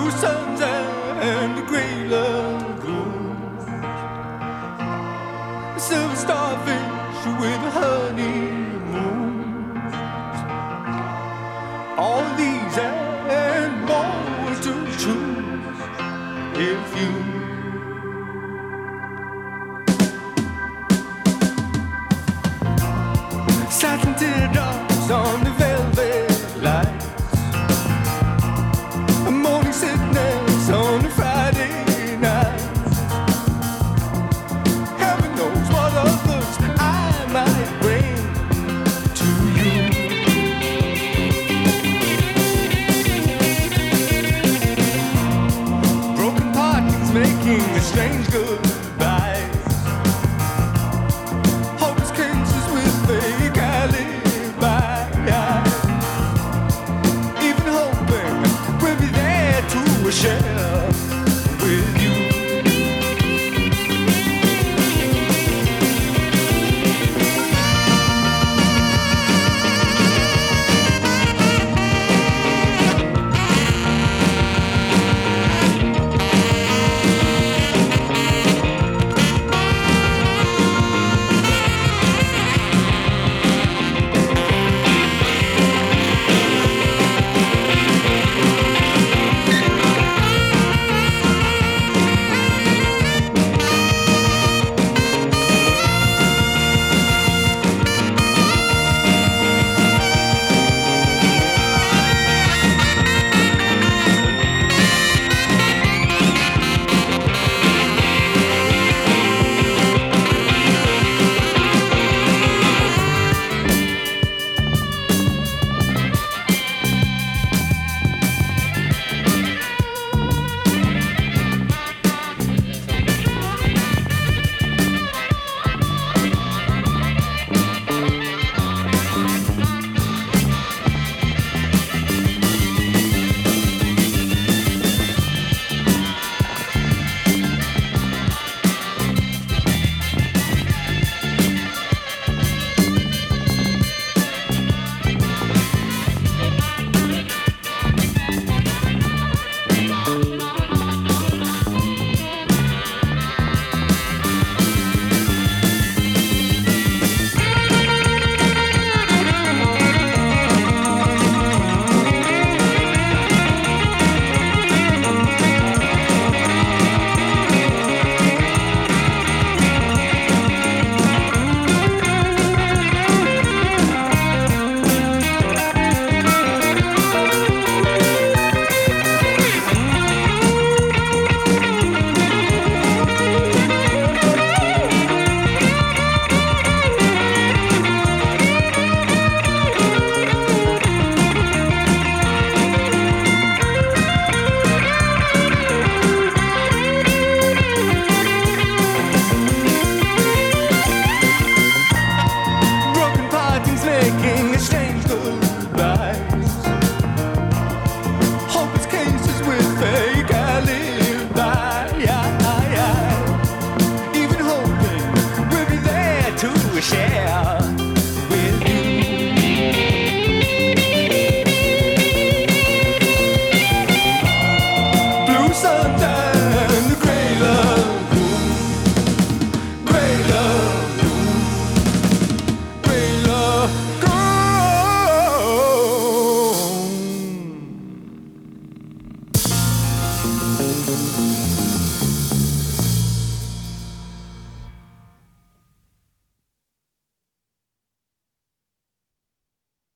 blue suns and the gray lagoons, silver starfish with honeymoons. All these and more to choose if you satin teardrops on the velvet lights, a morning sickness on a Friday night. Heaven knows what others I might bring to you. Broken partings making a strange goodbye. Hopeless cases with fake alibi. Even hoping we'll be there to share with you. Making a strange goodbyes. Hopeless cases with fake alibi. Even hoping we'll be there to share with you. Blue suns and the gray lagoon, gray lagoon, gray lagoon.